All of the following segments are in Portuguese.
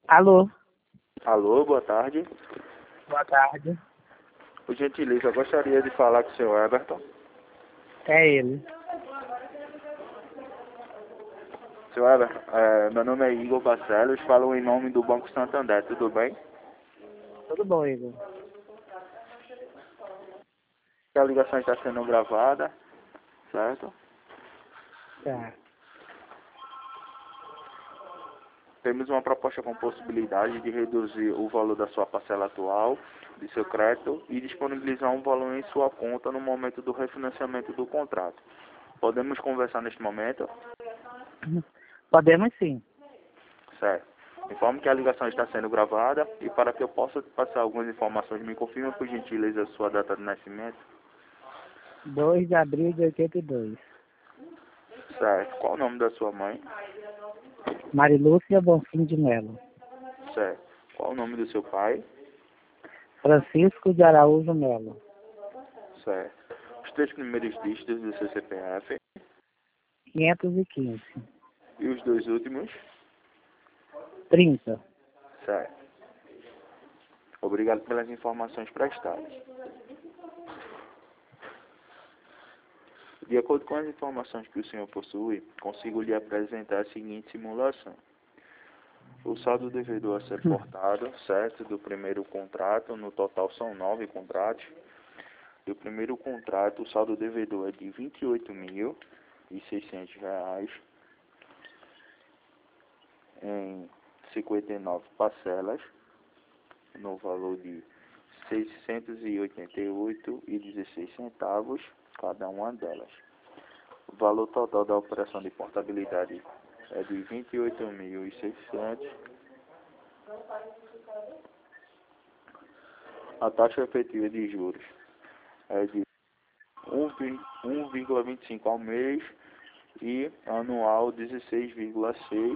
Alô, Alô, boa tarde. boa tarde. Por gentileza, eu gostaria de falar com o senhor Everton. É ele. Senhor Everton, meu nome é Igor Barcelos, falo em nome do Banco Santander, tudo bem? Tudo bom, Igor? A ligação está sendo gravada, certo? Tá. Temos uma proposta com possibilidade de reduzir o valor da sua parcela atual, de seu crédito, e disponibilizar um valor em sua conta no momento do refinanciamento do contrato. Podemos conversar neste momento? Podemos sim. Certo. Informo que a ligação está sendo gravada e para que eu possa passar algumas informações, me confirma por gentileza a sua data de nascimento. 2 de abril de 82. Certo. Qual o nome da sua mãe? Marilúcia Bonfim de Melo. Certo. Qual o nome do seu pai? Francisco de Araújo Melo. Certo. Os 3 primeiros dígitos do seu CPF 515. e os 2 últimos? 30. Certo. Obrigado pelas informações prestadas. De acordo com as informações que o senhor possui, consigo lhe apresentar a seguinte simulação. O saldo devedor a ser cortado, certo, do primeiro contrato, no total são 9 contratos. Do primeiro contrato, o saldo devedor é de R$ 28.600 em 59 parcelas, no valor de R$ 688,16 cada uma delas. O valor total da operação de portabilidade é de 28.600. A taxa efetiva de juros é de 1,25 ao mês e anual 16,6.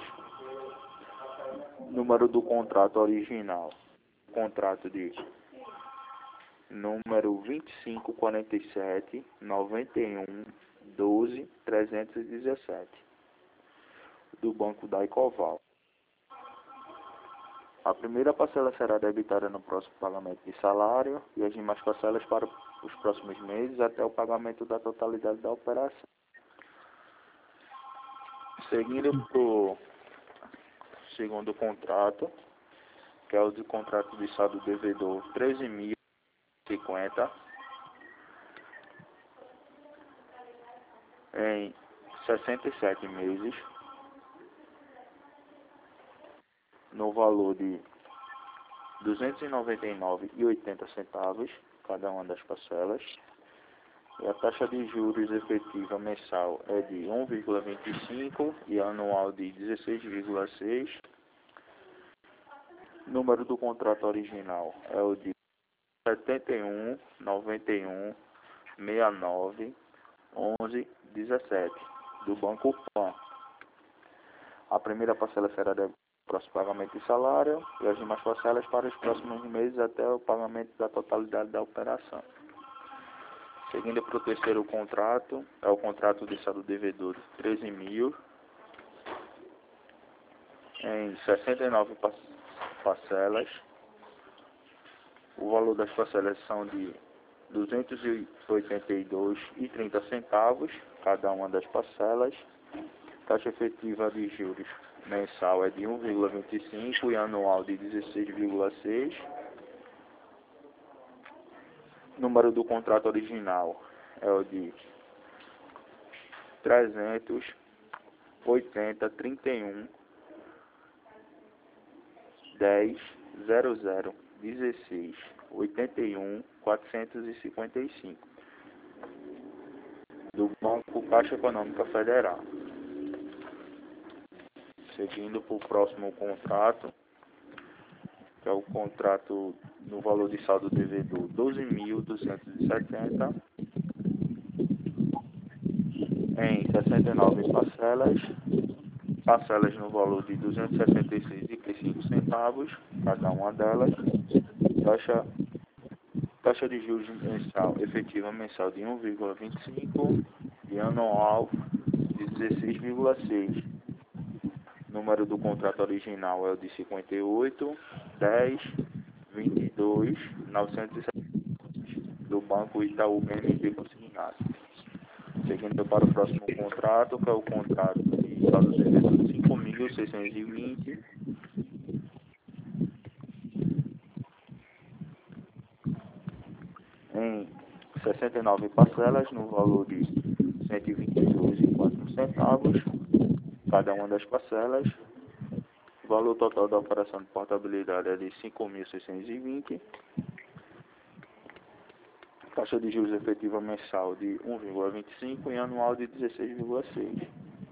Número do contrato original. Contrato de número 2547 91 12 317 do Banco da Ecoval. A primeira parcela será debitada no próximo pagamento de salário e as demais parcelas para os próximos meses até o pagamento da totalidade da operação. Seguindo para o segundo contrato, que é o de contrato de saldo devedor 13.050 em 67 meses, no valor de R$ 299,80 cada uma das parcelas. E a taxa de juros efetiva mensal é de 1,25 e anual de 16,6. Número do contrato original é o de 71 91 69 11 17 do Banco Pan. A primeira parcela será para o próximo pagamento de salário e as demais parcelas para os próximos meses até o pagamento da totalidade da operação. Seguindo para o terceiro contrato, é o contrato de saldo devedor de 13.000 em 69 parcelas. O valor das parcelas são de R$ 282,30 cada uma das parcelas. Taxa efetiva de juros mensal é de 1,25 e anual de 16,6. Número do contrato original é o de 380 31 10 00 16 81 455 do Banco Caixa Econômica Federal. Seguindo para o próximo contrato, que é o contrato no valor de saldo devedor 12.270 em 69 parcelas no valor de R$ 276,05 cada uma delas. Taxa de juros mensal efetiva mensal de 1,25 e anual de 16,6. Número do contrato original é o de 58, 10, 22, 907 do Banco Itaú BMG consignado. Seguindo para o próximo contrato, que é o contrato de saldo de devedor de 5.620 em 69 parcelas no valor de R$ 122,04 cada uma das parcelas. O valor total da operação de portabilidade é de 5.620. Taxa de juros efetiva mensal de 1,25 e anual de 16,6.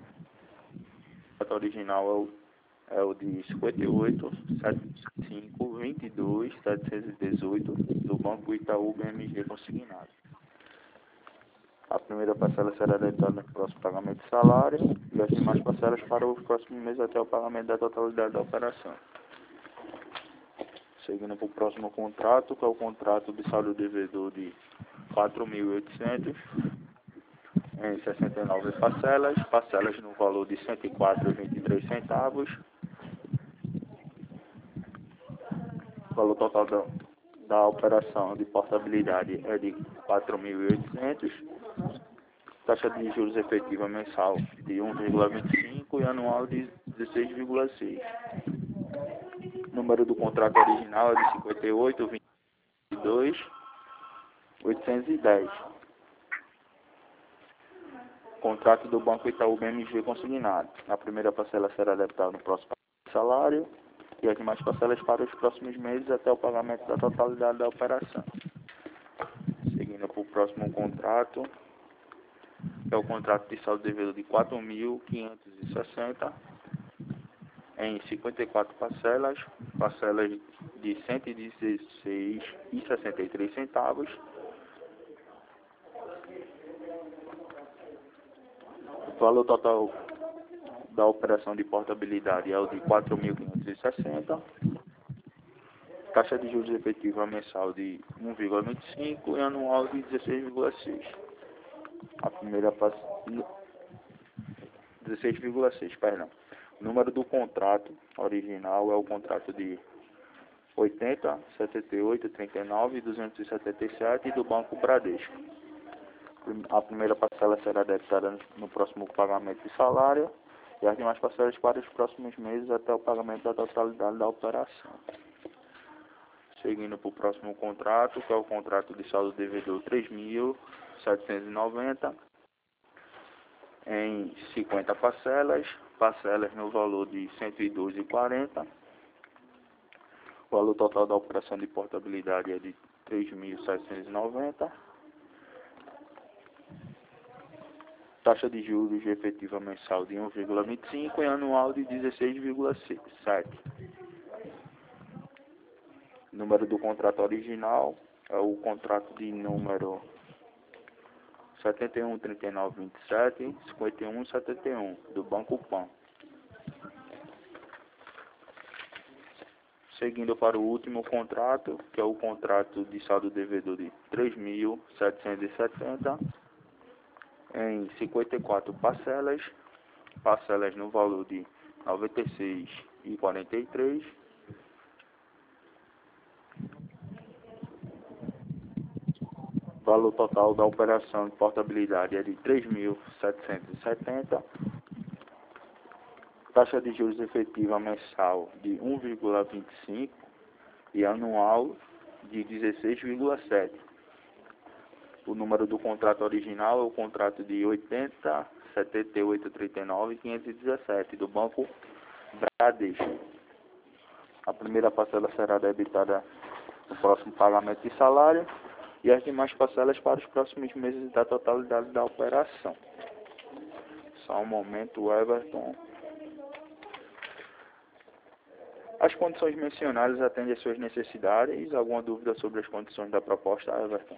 A data original é o de 58, 75, 22, 718 do Banco Itaú BMG consignado. A primeira parcela será debitada no próximo pagamento de salário e as demais parcelas para os próximos meses até o pagamento da totalidade da operação. Seguindo para o próximo contrato, que é o contrato de saldo devedor de 4.800 em 69 parcelas no valor de R$ 104,23. O valor total da operação de portabilidade é de 4.800. Taxa de juros efetiva mensal de 1,25 e anual de 16,6. Número do contrato original é de 58, 22, 810. Contrato do Banco Itaú BMG consignado. A primeira parcela será debitada no próximo salário e as demais parcelas para os próximos meses até o pagamento da totalidade da operação. Seguindo para o próximo contrato, é o contrato de saldo devedor de 4.560 em 54 parcelas de R$ 116,63. O valor total da operação de portabilidade é o de 4.560. Taxa de juros efetiva mensal de 1,25 e anual de 16,6. A primeira 16,6, perdão. O número do contrato original é o contrato de 80, 78, 39 e 277 do Banco Bradesco. A primeira parcela será debitada no próximo pagamento de salário e as demais parcelas para os próximos meses até o pagamento da totalidade da operação. Seguindo para o próximo contrato, que é o contrato de saldo devedor 3.790 em 50 parcelas no valor de R$ 112,40. O valor total da operação de portabilidade é de 3.790. Taxa de juros efetiva mensal de 1,25 e anual de 16,7. Número do contrato original é o contrato de número 71, 39, 27, 51, 71 do Banco Pan. Seguindo para o último contrato, que é o contrato de saldo devedor de 3.770 em 54 parcelas no valor de R$ 96,43. Valor total da operação de portabilidade é de 3.770. Taxa de juros efetiva mensal de 1,25 e anual de 16,7. O número do contrato original é o contrato de 80, 78, 39 e 517 do Banco Bradesco. A primeira parcela será debitada no próximo pagamento de salário e as demais parcelas para os próximos meses da totalidade da operação. Só um momento, Everton. As condições mencionadas atendem às suas necessidades. Alguma dúvida sobre as condições da proposta, Everton?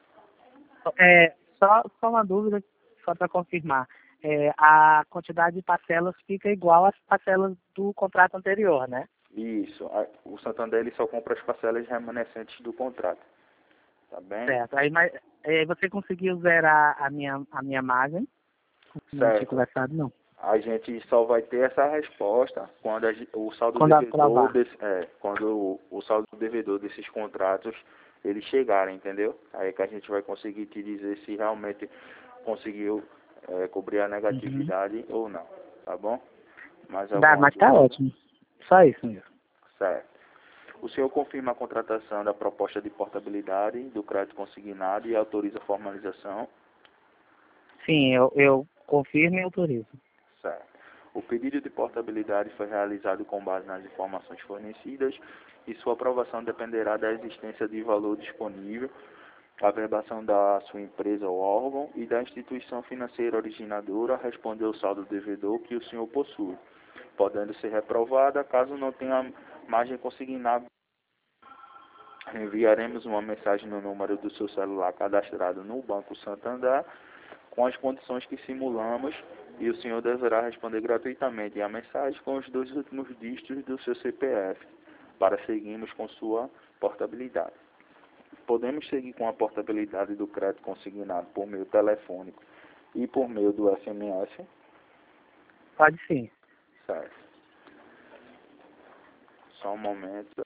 Só uma dúvida, só para confirmar. A quantidade de parcelas fica igual às parcelas do contrato anterior, né? Isso. O Santander ele só compra as parcelas remanescentes do contrato. Tá bem? Certo. Aí você conseguiu zerar a minha margem? Não tinha Certo. conversado, não. a gente só vai ter essa resposta quando o saldo Quando devedor aprovar. quando o saldo devedor desses contratos eles chegarem, entendeu? Aí é que a gente vai conseguir te dizer se realmente conseguiu cobrir a Uhum. negatividade ou não, tá bom? Mais Dá, alguma mas tá dúvida? ótimo. Só isso mesmo. Certo. O senhor confirma a contratação da proposta de portabilidade do crédito consignado e autoriza a formalização? Sim, eu confirmo e autorizo. Certo. O pedido de portabilidade foi realizado com base nas informações fornecidas e sua aprovação dependerá da existência de valor disponível, a verbação da sua empresa ou órgão e da instituição financeira originadora responde ao saldo devedor que o senhor possui, podendo ser reprovada caso não tenha margem consignada. Enviaremos uma mensagem no número do seu celular cadastrado no Banco Santander com as condições que simulamos e o senhor deverá responder gratuitamente a mensagem com os 2 últimos dígitos do seu CPF para seguirmos com sua portabilidade. Podemos seguir com a portabilidade do crédito consignado por meio telefônico e por meio do SMS? Pode sim. Certo. Só um momento.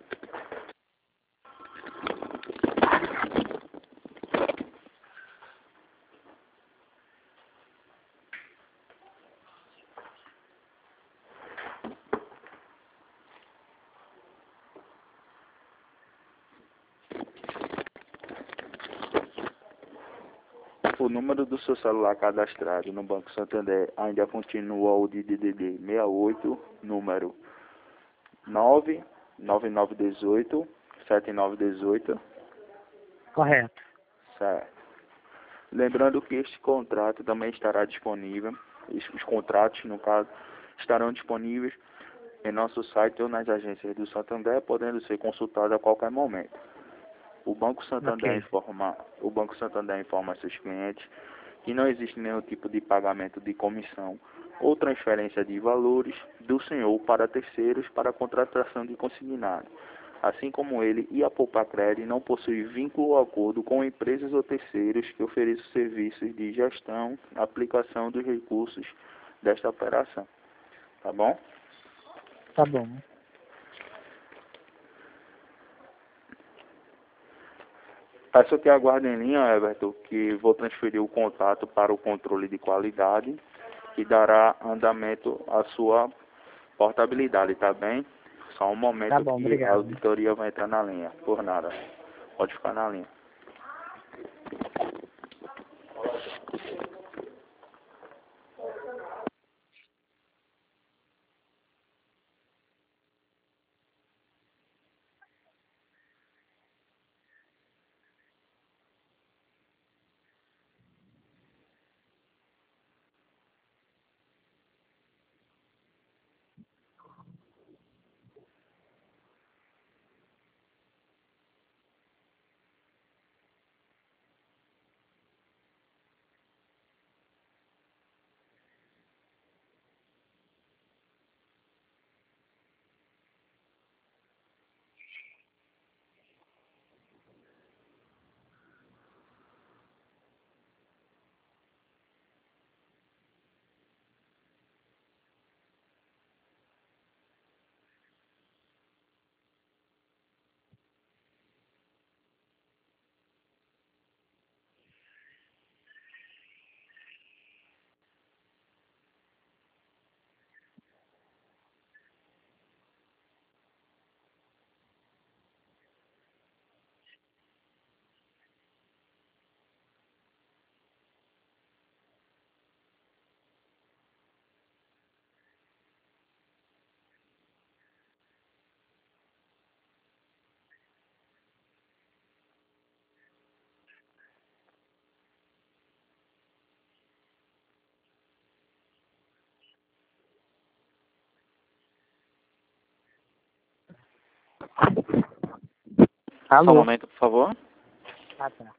O número do seu celular cadastrado no Banco Santander ainda continua o de DDD 68, número 99918 7918. Correto. Certo. Lembrando que este contrato também estará disponível, os contratos, no caso, estarão disponíveis em nosso site ou nas agências do Santander, podendo ser consultados a qualquer momento. Ok. O Banco Santander informa seus clientes que não existe nenhum tipo de pagamento de comissão ou transferência de valores do senhor para terceiros para a contratação de consignado. Assim como ele e a Poupacred não possuem vínculo ou acordo com empresas ou terceiros que ofereçam serviços de gestão, aplicação dos recursos desta operação. Tá bom? Tá bom. Peço que aguarde em linha, Everton, que vou transferir o contato para o controle de qualidade que dará andamento à sua portabilidade, tá bem? Só um Tá momento bom, que a obrigado. auditoria vai entrar na linha. Por nada. Pode ficar na linha. Só um Alô? momento, por favor. Ah, tá.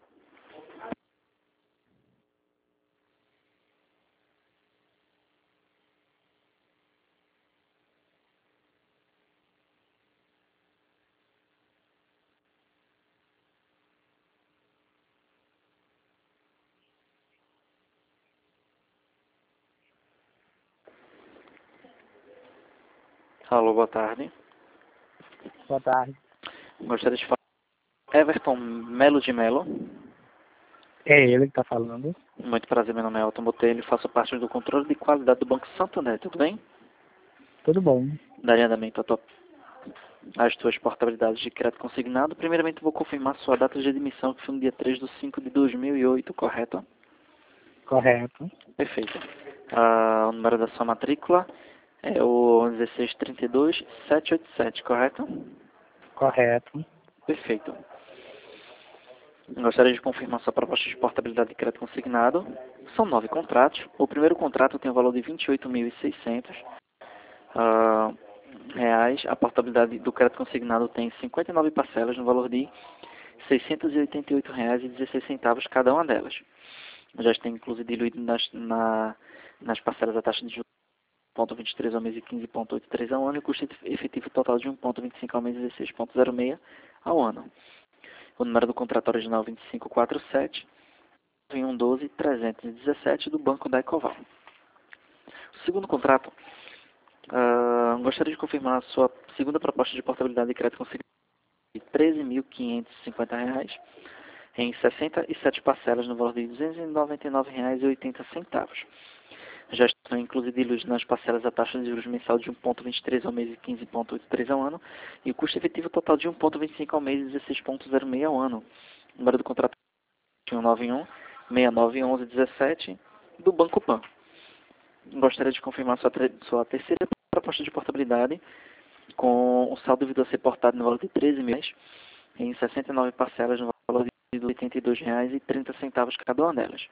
Alô, boa tarde. Boa tarde. Gostaria de falar com Everton Melo de Melo. É ele que está falando. Muito prazer, meu nome é Elton Botelho, faço parte do controle de qualidade do Banco Santander, tudo bem? Tudo bom. Daria andamento às tuas portabilidades de crédito consignado. Primeiramente, vou confirmar sua data de admissão, que foi no dia 3 de 5 de 2008, correto? Correto. Perfeito. O número da sua matrícula é o 1632787, correto? Correto. Perfeito. Gostaria de confirmar sua proposta de portabilidade de crédito consignado. São 9 contratos. O primeiro contrato tem o valor de R$ 28.600. Reais. A portabilidade do crédito consignado tem 59 parcelas no valor de R$ 688,16 cada uma delas. Já está inclusive diluído nas parcelas a taxa de juros de 1,23 ao mês e 15,83 ao ano e o custo efetivo total de 1,25 ao mês e 16,06 ao ano. O número do contrato original 2547 112 317 do Banco da Ecoval. O segundo contrato, gostaria de confirmar a sua segunda proposta de portabilidade de crédito consignado de R$ 13.550 em 67 parcelas no valor de R$ 299,80. Já estão incluídos nas parcelas a taxa de juros mensal de 1,23 ao mês e 15,83 ao ano e o custo efetivo total de 1,25 ao mês e 16,06 ao ano. O número do contrato é 191 6911 17 do Banco Pan. Gostaria de confirmar sua terceira proposta de portabilidade com o saldo devido a ser portado no valor de R$ 13 mil em 69 parcelas no valor de R$ 82,30 cada uma delas.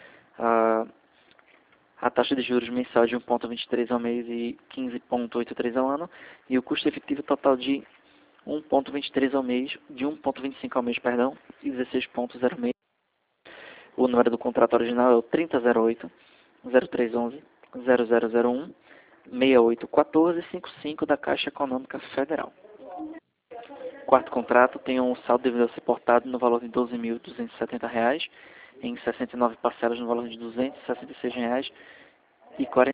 A taxa de juros mensal de 1,23 ao mês e 15,83 ao ano e o custo efetivo total de 1,23 ao mês, de 1,25 ao mês, perdão, e 16,06. O número do contrato original é o 3008 0311 0001 681455 da Caixa Econômica Federal. O quarto contrato tem um saldo devido a ser portado no valor de R$ 12.270 em 69 parcelas no valor de R$ 266,40.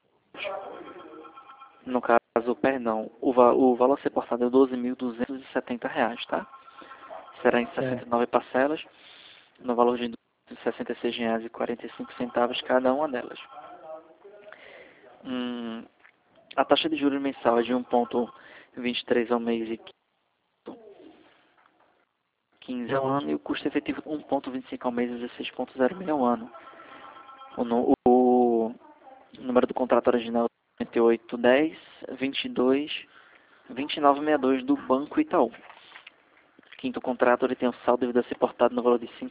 No caso, perdão, o valor a ser portado é R$ 12.270, tá? Será em 69 parcelas no valor de R$ 266,45 cada uma delas. A taxa de juros mensal é de 1,23 ao mês e 15 ao ano e o custo efetivo 1,25 ao mês e 16,06 ao ano. O número do contrato original é 9810 22 2962 do Banco Itaú. O quinto contrato ele tem um saldo devido a ser portado no valor de R$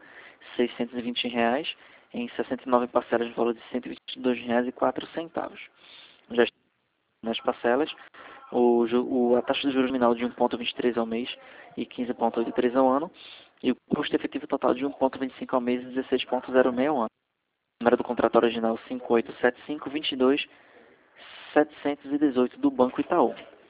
5.620 em 69 parcelas no valor de R$ 122,04. Já está nas parcelas a taxa de juros nominal de 1,23 ao mês e 15,83 ao ano e o custo efetivo total de 1,25 ao mês e 16,06 ao ano. O número do contrato original 5875 22 718 do Banco Itaú.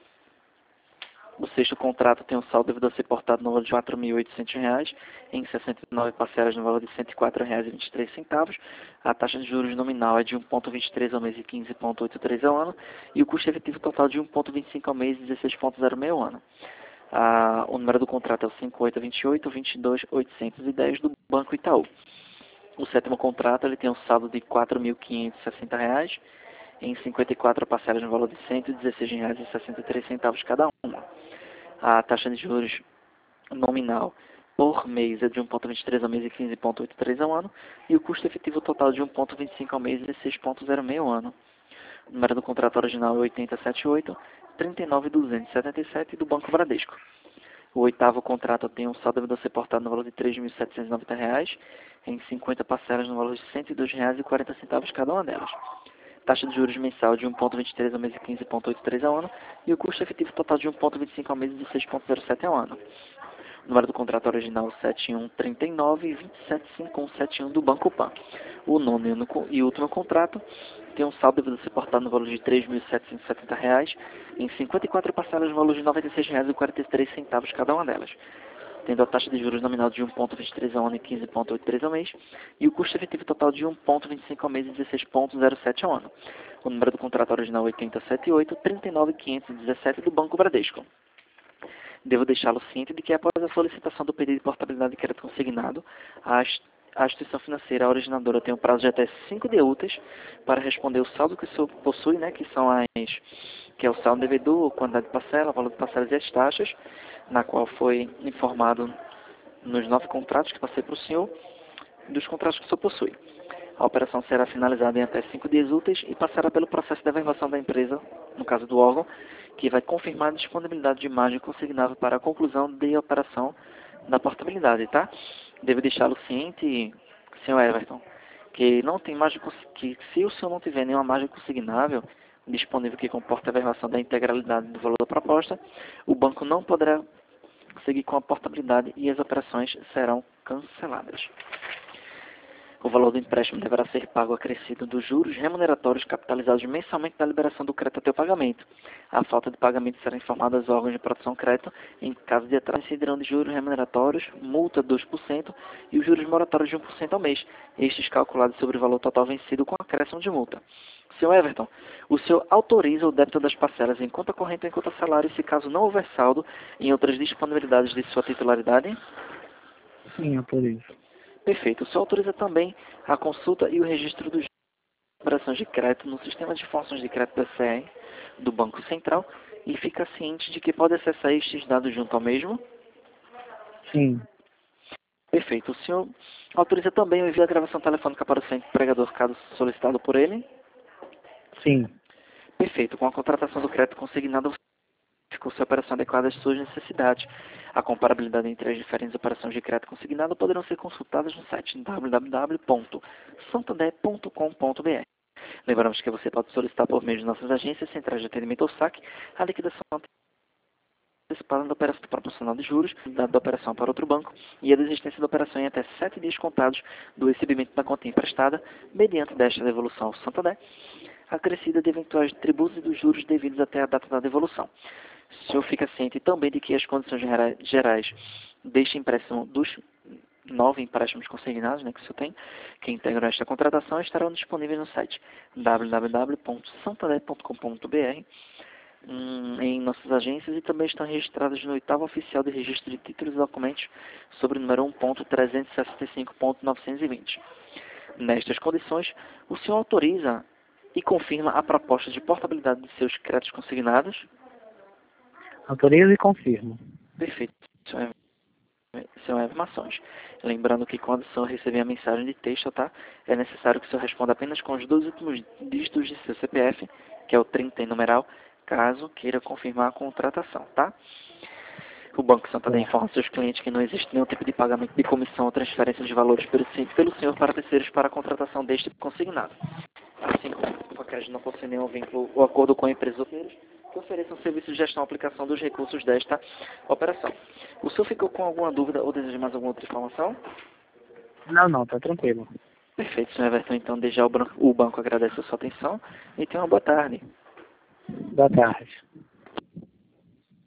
O sexto contrato tem um saldo devido a ser portado no valor de R$ 4.800 em 69 parcelas no valor de R$ 104,23. A taxa de juros nominal é de 1,23 ao mês e 15,83 ao ano. E o custo efetivo total de 1,25 ao mês e 16,06 ao ano. O número do contrato é o 5828 22 810 do Banco Itaú. O sétimo contrato ele tem um saldo de R$ 4.560 em 54 parcelas no valor de R$ 116,63 cada uma. A taxa de juros nominal por mês é de 1,23 ao mês e 15,83 ao ano. E o custo efetivo total de 1,25 ao mês e 6,06 ao ano. O número do contrato original é 8078 39277 do Banco Bradesco. O oitavo contrato tem um saldo devido a ser portado no valor de R$ 3.790 em 50 parcelas no valor de R$ 102,40 cada uma delas. Taxa de juros mensal de 1,23 ao mês e 15,83 ao ano e o custo efetivo total de 1,25 ao mês e 16,07 ao ano. O número do contrato original 7139 275171 do Banco Pan. O nono e último contrato tem um saldo devido a ser portado no valor de R$ 3.770 em 54 parcelas no valor de R$ 96,43 cada uma delas. tendo a taxa de juros nominal de 1,23 ao ano e 15,83 ao mês, e o custo efetivo total de 1,25 ao mês e 16,07 ao ano. O número do contrato original 878-39517 do Banco Bradesco. Devo deixá-lo ciente de que após a solicitação do pedido de portabilidade de crédito consignado, a instituição financeira originadora tem um prazo de até 5 dias úteis para responder o saldo que o senhor possui, né, que é o saldo devedor, quantidade de parcela, valor de parcelas e as taxas, na qual foi informado nos 9 contratos que passei para o senhor, dos contratos que o senhor possui. A operação será finalizada em até 5 dias úteis e passará pelo processo de averbação da empresa, no caso do órgão, que vai confirmar a disponibilidade de margem consignável para a conclusão de operação da portabilidade, tá? Devo deixá-lo ciente, senhor Everton, que não tem margem, que se o senhor não tiver nenhuma margem consignável disponível que comporte a averbação da integralidade do valor da proposta, o banco não poderá seguir com a portabilidade e as operações serão canceladas. O valor do empréstimo deverá ser pago acrescido dos juros remuneratórios capitalizados mensalmente da liberação do crédito até o pagamento. A falta de pagamento será informada aos órgãos de proteção ao crédito. Em caso de atraso, incidirão de juros remuneratórios, multa de 2% e os juros moratórios de 1% ao mês, estes calculados sobre o valor total vencido com acréscimo de multa. Sr. Everton, o senhor autoriza o débito das parcelas em conta corrente ou em conta salário, se caso não houver saldo em outras disponibilidades de sua titularidade? Sim, autorizo. Perfeito. O senhor autoriza também a consulta e o registro dos operações de crédito no sistema de informações de crédito BCR do Banco Central e fica ciente de que pode acessar estes dados junto ao mesmo? Sim. Perfeito. O senhor autoriza também o envio da gravação telefônica para o centro empregador, caso solicitado por ele? Sim. Perfeito. Com a contratação do crédito consignado, ficou sua operação adequada às suas necessidades. A comparabilidade entre as diferentes operações de crédito consignado poderão ser consultadas no site www.santander.com.br. Lembramos que você pode solicitar por meio de nossas agências centrais de atendimento ao saque a liquidação antecipada da operação proporcional de juros, dado da operação para outro banco e a desistência da operação em até 7 dias contados do recebimento da conta emprestada, mediante desta devolução ao Santander, acrescida de eventuais tributos e dos juros devidos até a data da devolução. O senhor fica ciente também de que as condições gerais deste empréstimo dos 9 empréstimos consignados, né, que o senhor tem, que integram esta contratação, estarão disponíveis no site www.santander.com.br, em nossas agências, e também estão registradas no 8º Oficial de Registro de Títulos e Documentos sobre o número 1.365.920. Nestas condições, o senhor autoriza e confirma a proposta de portabilidade de seus créditos consignados? Autorizo e confirmo. Perfeito, senhor Evermações. Lembrando que quando o senhor receber a mensagem de texto, tá, é necessário que o senhor responda apenas com os 2 últimos dígitos de seu CPF, que é o 30 em numeral, caso queira confirmar a contratação, tá? O Banco Santander informa seus clientes que não existe nenhum tipo de pagamento de comissão ou transferência de valores pelo senhor para terceiros para a contratação deste consignado. Assim como a crédito não possui nenhum vínculo ou acordo com empresas ou terceiros que ofereçam serviço de gestão e aplicação dos recursos desta operação. O senhor ficou com alguma dúvida ou deseja mais alguma outra informação? Não, tá tranquilo. Perfeito, senhor Everton. Então, desde já o banco agradece a sua atenção e tenha uma boa tarde. Boa tarde.